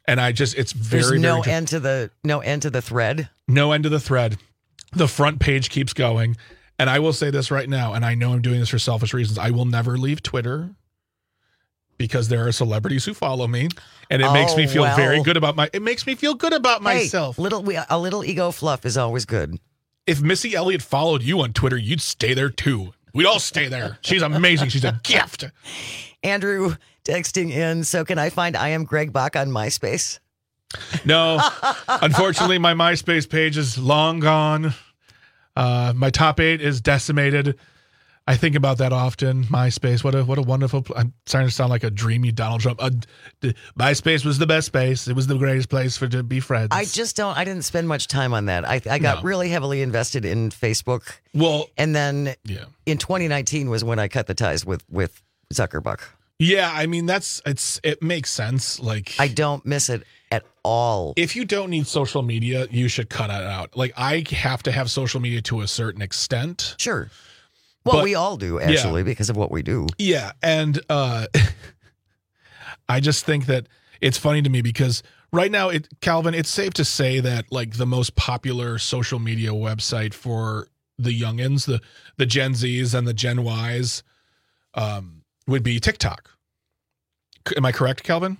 And it's very, There's no very end to the thread. No end to the thread. The front page keeps going. And I will say this right now, and I know I'm doing this for selfish reasons. I will never leave Twitter because there are celebrities who follow me, and it makes me feel very good about myself. A little ego fluff is always good. If Missy Elliott followed you on Twitter, you'd stay there too. We'd all stay there. She's amazing. She's a gift. Andrew texting in. So can I find I am Greg Bach on MySpace? No, unfortunately, my MySpace page is long gone. My top 8 is decimated. I think about that often. MySpace, what a wonderful. I'm starting to sound like a dreamy Donald Trump. MySpace was the best space. It was the greatest place to be friends. I didn't spend much time on that. I got really heavily invested in Facebook. Well, and then in 2019 was when I cut the ties with Zuckerbuck. Yeah, I mean it makes sense. Like I don't miss it at all. If you don't need social media, you should cut it out. Like I have to have social media to a certain extent. Sure. Well, we all do actually because of what we do. Yeah, and I just think that it's funny to me because right now, Calvin, it's safe to say that like the most popular social media website for the youngins, the Gen Zs and the Gen Ys, would be TikTok. Am I correct, Calvin?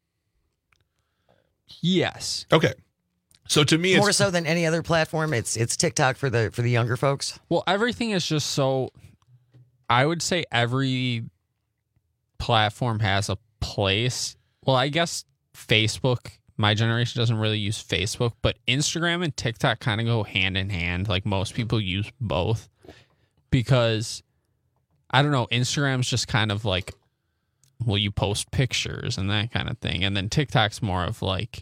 Yes. Okay. So to me, more so than any other platform, it's TikTok for the younger folks. Well, everything is just so. I would say every platform has a place. Well, I guess Facebook. My generation doesn't really use Facebook, but Instagram and TikTok kind of go hand in hand. Like most people use both because I don't know. Instagram's just kind of like, well, you post pictures and that kind of thing, and then TikTok's more of like.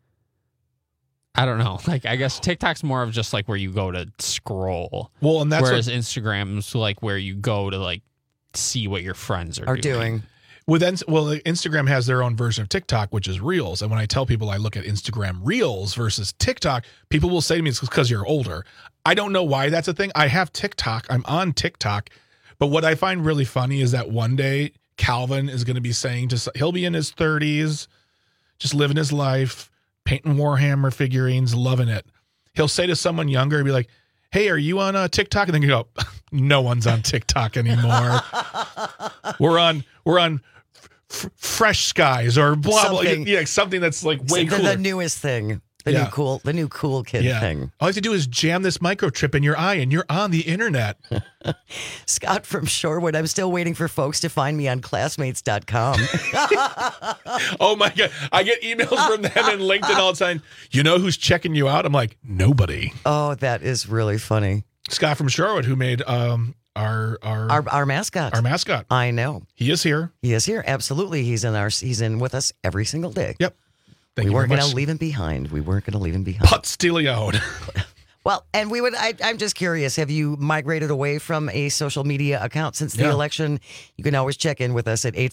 I don't know. Like, I guess TikTok's more of just like where you go to scroll. Well, and that's whereas Instagram's like where you go to like see what your friends are doing. Instagram has their own version of TikTok, which is Reels. And when I tell people I look at Instagram Reels versus TikTok, people will say to me, it's because you're older. I don't know why that's a thing. I have TikTok. I'm on TikTok. But what I find really funny is that one day Calvin is going to be saying, he'll be in his 30s, just living his life, painting Warhammer figurines, loving it. He'll say to someone younger, he'll be like, hey, are you on TikTok? And then you go, no one's on TikTok anymore. We're on Fresh Skies or blah, blah. Yeah, something that's like way cooler. The newest thing. The new cool kid thing. All you have to do is jam this microchip in your eye and you're on the internet. Scott from Shorewood, I'm still waiting for folks to find me on classmates.com. Oh my God. I get emails from them and LinkedIn all the time. You know who's checking you out? I'm like, nobody. Oh, that is really funny. Scott from Shorewood, who made our mascot. Our mascot. I know. He is here. He is here. Absolutely. He's in with us every single day. Yep. We weren't going to leave him behind. Putz DeLeon. Well, and I'm just curious, have you migrated away from a social media account since the election? You can always check in with us at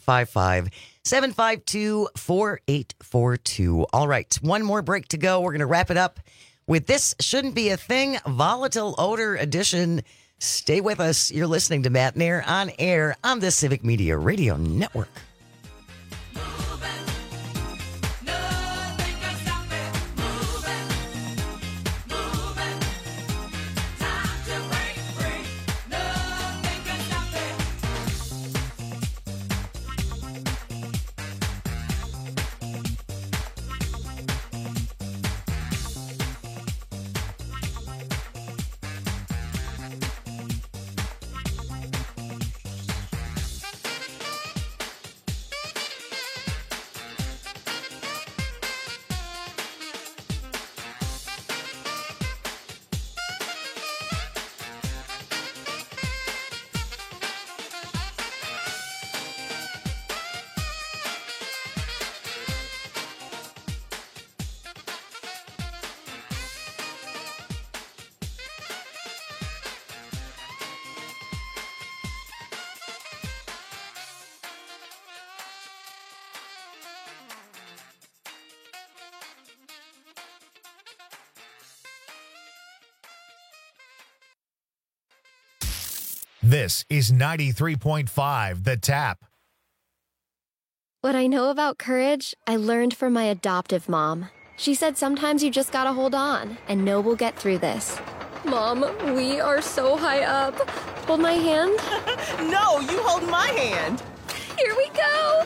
855-752-4842. All right, one more break to go. We're going to wrap it up with This Shouldn't Be a Thing, Volatile Odor Edition. Stay with us. You're listening to Matt Nair on air on the Civic Media Radio Network. This is 93.5 The Tap. What I know about courage, I learned from my adoptive mom. She said sometimes you just gotta hold on and know we'll get through this. Mom, we are so high up. Hold my hand. No, you hold my hand. Here we go.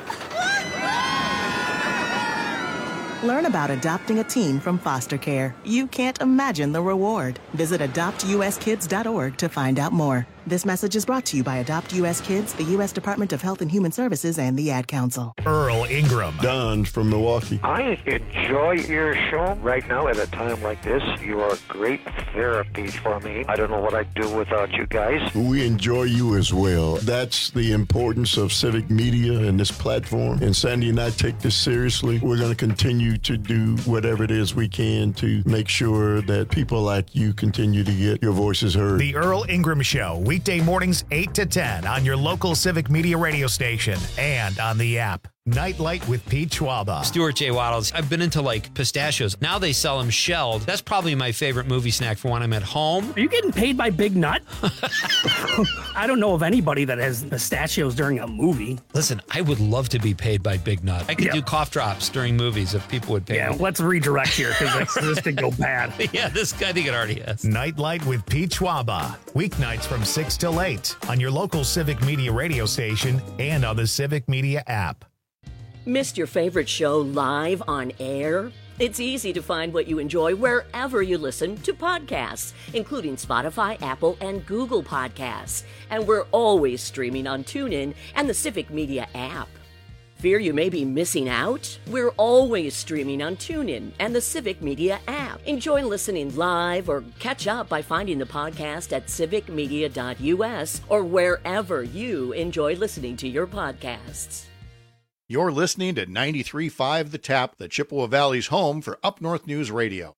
Learn about adopting a teen from foster care. You can't imagine the reward. Visit adoptuskids.org to find out more. This message is brought to you by Adopt U.S. Kids, the U.S. Department of Health and Human Services, and the Ad Council. Earl Ingram. Don from Milwaukee. I enjoy your show. Right now, at a time like this, you are great therapy for me. I don't know what I'd do without you guys. We enjoy you as well. That's the importance of civic media and this platform. And Sandy and I take this seriously. We're going to continue to do whatever it is we can to make sure that people like you continue to get your voices heard. The Earl Ingram Show, weekday mornings 8 to 10 on your local Civic Media radio station and on the app. Nightlight with Pete Schwaba. Stuart J. Waddles. I've been into like pistachios. Now they sell them shelled. That's probably my favorite movie snack for when I'm at home. Are you getting paid by Big Nut? I don't know of anybody that has pistachios during a movie. Listen, I would love to be paid by Big Nut. I could do cough drops during movies if people would pay me. Let's redirect here because this could go bad. Yeah, this guy, I think it already has. Nightlight with Pete Schwaba. Weeknights from 6 till 8 on your local Civic Media radio station and on the Civic Media app. Missed your favorite show live on air? It's easy to find what you enjoy wherever you listen to podcasts, including Spotify, Apple, and Google Podcasts. And we're always streaming on TuneIn and the Civic Media app. Fear you may be missing out? We're always streaming on TuneIn and the Civic Media app. Enjoy listening live or catch up by finding the podcast at civicmedia.us or wherever you enjoy listening to your podcasts. You're listening to 93.5 The Tap, the Chippewa Valley's home for Up North News Radio.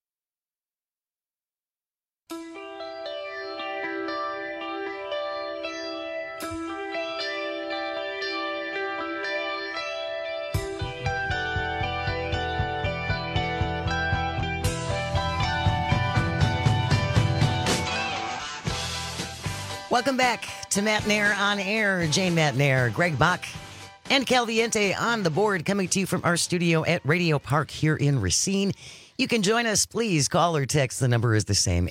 Welcome back to Matt Nair on Air. Jane Matt Nair, Greg Bach, and Calviente on the board, coming to you from our studio at Radio Park here in Racine. You can join us. Please call or text. The number is the same,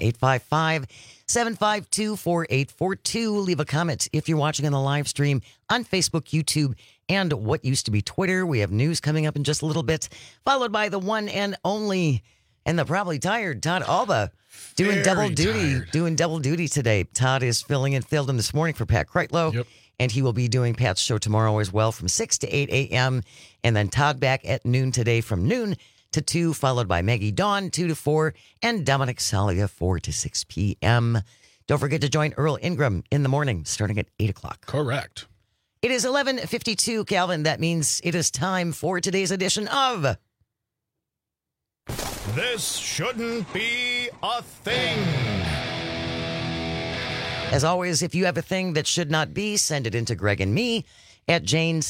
855-752-4842. Leave a comment if you're watching on the live stream on Facebook, YouTube, and what used to be Twitter. We have news coming up in just a little bit, followed by the one and only and the probably tired Todd Alba doing double duty today. Todd is filled in this morning for Pat Kreitlow. Yep. And he will be doing Pat's show tomorrow as well from 6 to 8 a.m. And then Todd back at noon today from noon to 2, followed by Maggie Dawn, 2 to 4, and Dominic Salia, 4 to 6 p.m. Don't forget to join Earl Ingram in the morning, starting at 8 o'clock. Correct. It is 11:52, Calvin. That means it is time for today's edition of... This shouldn't be a thing. As always, if you have a thing that should not be, send it into Greg and me at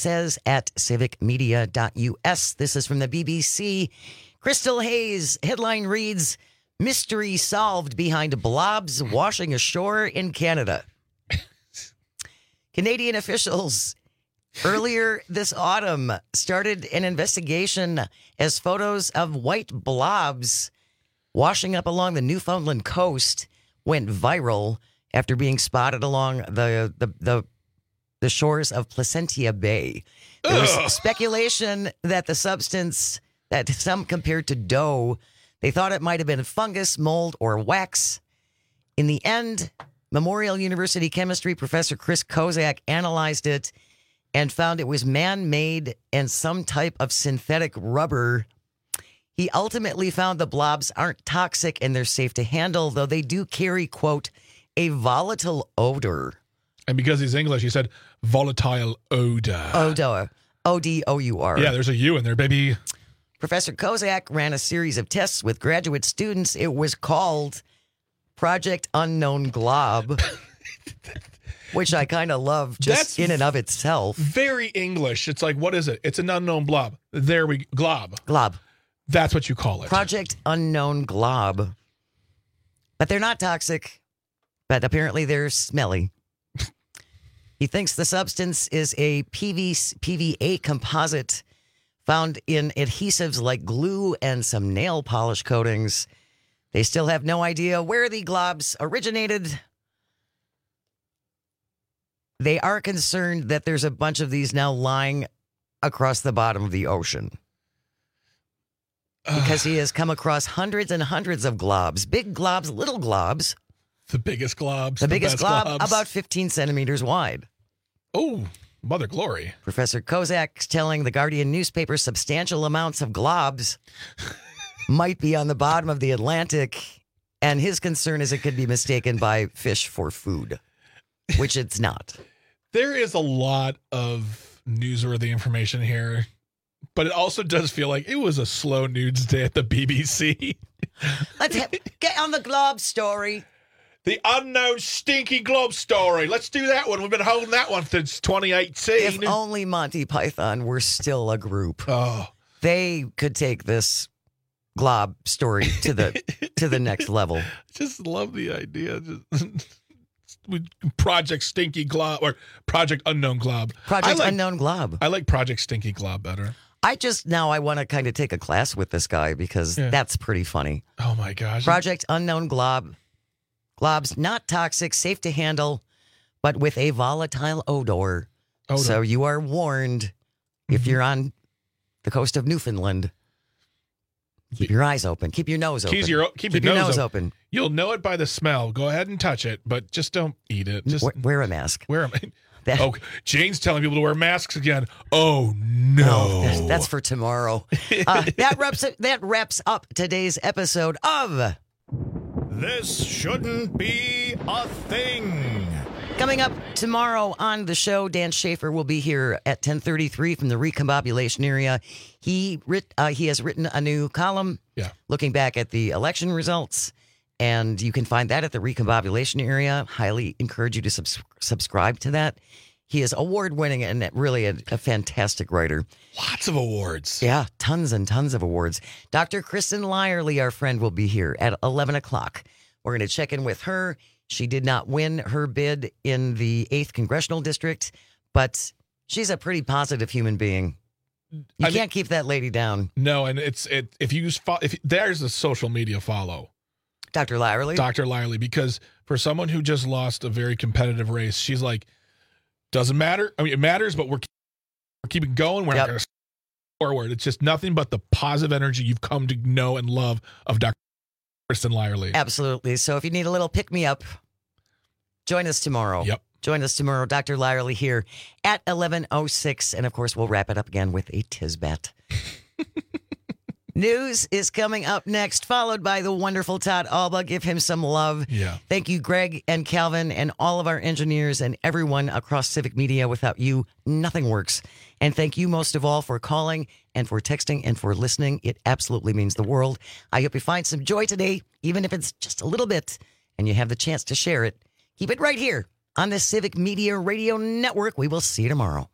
janesays@civicmedia.us. This is from the BBC. Crystal Hayes, headline reads, Mystery solved behind blobs washing ashore in Canada. Canadian officials earlier this autumn started an investigation as photos of white blobs washing up along the Newfoundland coast went viral after being spotted along the shores of Placentia Bay. There was speculation that the substance that some compared to dough, they thought it might have been fungus, mold, or wax. In the end, Memorial University chemistry professor Chris Kozak analyzed it and found it was man-made and some type of synthetic rubber. He ultimately found the blobs aren't toxic and they're safe to handle, though they do carry, quote, a volatile odor. And because he's English, he said volatile odor. Odor. O-D-O-U-R. Yeah, there's a U in there, baby. Professor Kozak ran a series of tests with graduate students. It was called Project Unknown Glob, which I kind of love just in and of itself. Very English. It's like, what is it? It's an unknown blob. There we glob. Glob. That's what you call it. Project Unknown Glob. But they're not toxic. But apparently they're smelly. He thinks the substance is a PVA composite found in adhesives like glue and some nail polish coatings. They still have no idea where the globs originated. They are concerned that there's a bunch of these now lying across the bottom of the ocean. Because he has come across hundreds and hundreds of globs. Big globs, little globs. The biggest globs. The biggest best glob, globs. about 15 centimeters wide. Oh, mother glory. Professor Kozak telling the Guardian newspaper substantial amounts of globs might be on the bottom of the Atlantic, and his concern is it could be mistaken by fish for food, which it's not. There is a lot of newsworthy information here, but it also does feel like it was a slow news day at the BBC. Let's get on the glob story. The unknown stinky glob story. Let's do that one. We've been holding that one since 2018. If only Monty Python were still a group. Oh. They could take this glob story to the next level. Just love the idea. Project Stinky Glob or Project Unknown Glob. Unknown Glob. I like Project Stinky Glob better. I want to kind of take a class with this guy because that's pretty funny. Oh my gosh. Project Unknown Glob. Globs not toxic, safe to handle, but with a volatile odor. So you are warned if you're on the coast of Newfoundland. Keep your eyes open. Keep your nose open. Keep your nose open. You'll know it by the smell. Go ahead and touch it, but just don't eat it. Just wear a mask. Jane's telling people to wear masks again. Oh no, that's for tomorrow. That wraps up today's episode of This Shouldn't Be a Thing. Coming up tomorrow on the show, Dan Schaefer will be here at 10:33 from the recombobulation area. He has written a new column looking back at the election results, and you can find that at the recombobulation area. Highly encourage you to subscribe to that. He is award-winning and really a fantastic writer. Lots of awards. Yeah, tons and tons of awards. Dr. Kristen Lyerly, our friend, will be here at 11 o'clock. We're going to check in with her. She did not win her bid in the 8th Congressional District, but she's a pretty positive human being. You can't keep that lady down. No, and if there's a social media follow. Dr. Lyerly, because for someone who just lost a very competitive race, she's like, doesn't matter. I mean, it matters, but we're keeping going. We're not going to forward. It's just nothing but the positive energy you've come to know and love of Dr. Kristen Lyerly. Absolutely. So if you need a little pick-me-up, join us tomorrow. Yep. Join us tomorrow. Dr. Lyerly here at 11:06. And, of course, we'll wrap it up again with a Tisbet. News is coming up next, followed by the wonderful Todd Alba. Give him some love. Yeah. Thank you, Greg and Calvin, and all of our engineers and everyone across Civic Media. Without you, nothing works. And thank you most of all for calling and for texting and for listening. It absolutely means the world. I hope you find some joy today, even if it's just a little bit, and you have the chance to share it. Keep it right here on the Civic Media Radio Network. We will see you tomorrow.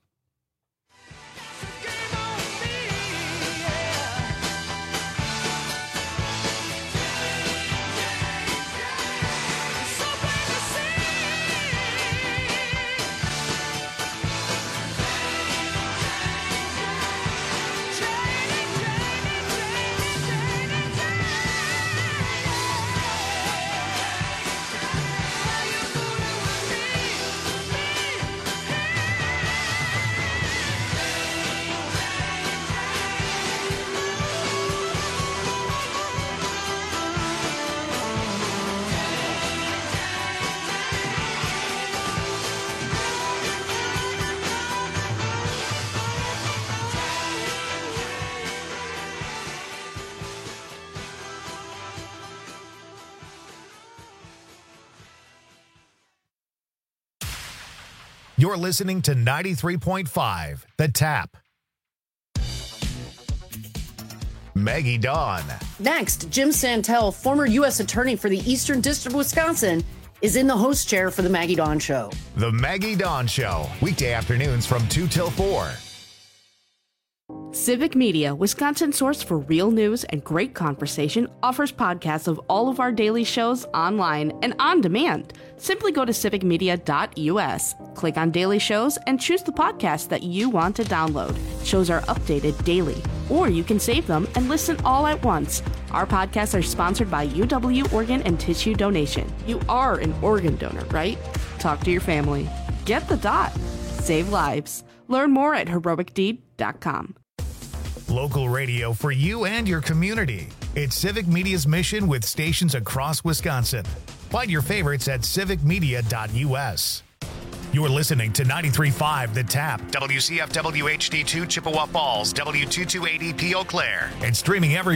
You're listening to 93.5, The Tap. Maggie Dawn. Next, Jim Santel, former U.S. Attorney for the Eastern District of Wisconsin, is in the host chair for The Maggie Dawn Show. The Maggie Dawn Show, weekday afternoons from 2 till 4. Civic Media, Wisconsin's source for real news and great conversation, offers podcasts of all of our daily shows online and on demand. Simply go to civicmedia.us, click on daily shows, and choose the podcast that you want to download. Shows are updated daily, or you can save them and listen all at once. Our podcasts are sponsored by UW Organ and Tissue Donation. You are an organ donor, right? Talk to your family. Get the dot. Save lives. Learn more at heroicdeed.com. Local radio for you and your community. It's Civic Media's mission with stations across Wisconsin. Find your favorites at civicmedia.us. You're listening to 93.5 The Tap, WCFW HD2 Chippewa Falls, W228EP Eau Claire, and streaming every